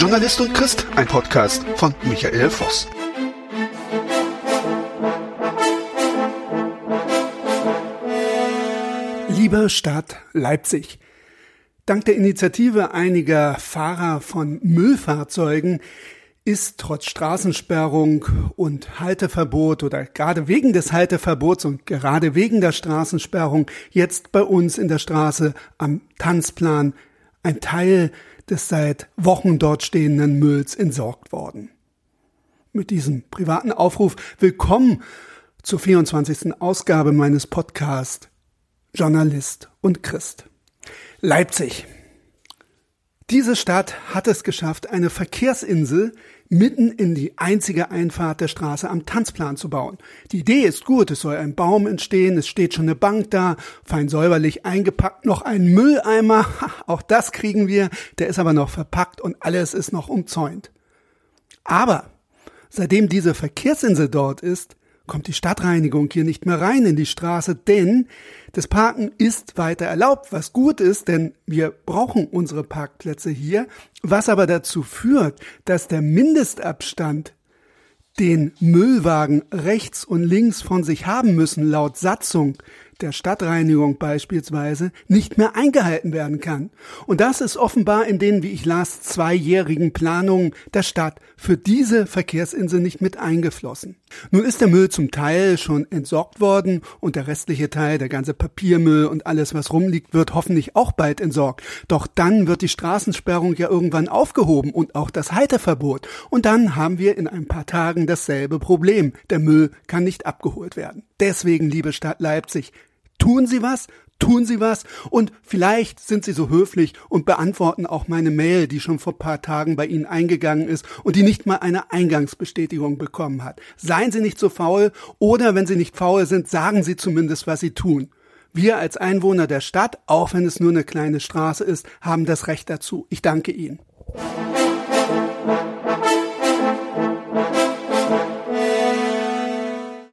Journalist und Christ, ein Podcast von Michael Voss. Liebe Stadt Leipzig, dank der Initiative einiger Fahrer von Müllfahrzeugen ist trotz Straßensperrung und Halteverbot oder gerade wegen des Halteverbots und gerade wegen der Straßensperrung jetzt bei uns in der Straße am Tanzplan ein Teil des seit Wochen dort stehenden Mülls entsorgt worden. Mit diesem privaten Aufruf willkommen zur 24. Ausgabe meines Podcasts Journalist und Christ. Leipzig. Diese Stadt hat es geschafft, eine Verkehrsinsel mitten in die einzige Einfahrt der Straße am Tanzplan zu bauen. Die Idee ist gut, es soll ein Baum entstehen, es steht schon eine Bank da, fein säuberlich eingepackt, noch ein Mülleimer, auch das kriegen wir, der ist aber noch verpackt und alles ist noch umzäunt. Aber seitdem diese Verkehrsinsel dort ist, kommt die Stadtreinigung hier nicht mehr rein in die Straße, denn das Parken ist weiter erlaubt, was gut ist, denn wir brauchen unsere Parkplätze hier, was aber dazu führt, dass der Mindestabstand, den Müllwagen rechts und links von sich haben müssen, laut Satzung der Stadtreinigung beispielsweise, nicht mehr eingehalten werden kann. Und das ist offenbar in den, wie ich las, 2-jährigen Planungen der Stadt für diese Verkehrsinsel nicht mit eingeflossen. Nun ist der Müll zum Teil schon entsorgt worden und der restliche Teil, der ganze Papiermüll und alles, was rumliegt, wird hoffentlich auch bald entsorgt. Doch dann wird die Straßensperrung ja irgendwann aufgehoben und auch das Halteverbot. Und dann haben wir in ein paar Tagen dasselbe Problem. Der Müll kann nicht abgeholt werden. Deswegen, liebe Stadt Leipzig, tun Sie was und vielleicht sind Sie so höflich und beantworten auch meine Mail, die schon vor ein paar Tagen bei Ihnen eingegangen ist und die nicht mal eine Eingangsbestätigung bekommen hat. Seien Sie nicht so faul oder wenn Sie nicht faul sind, sagen Sie zumindest, was Sie tun. Wir als Einwohner der Stadt, auch wenn es nur eine kleine Straße ist, haben das Recht dazu. Ich danke Ihnen.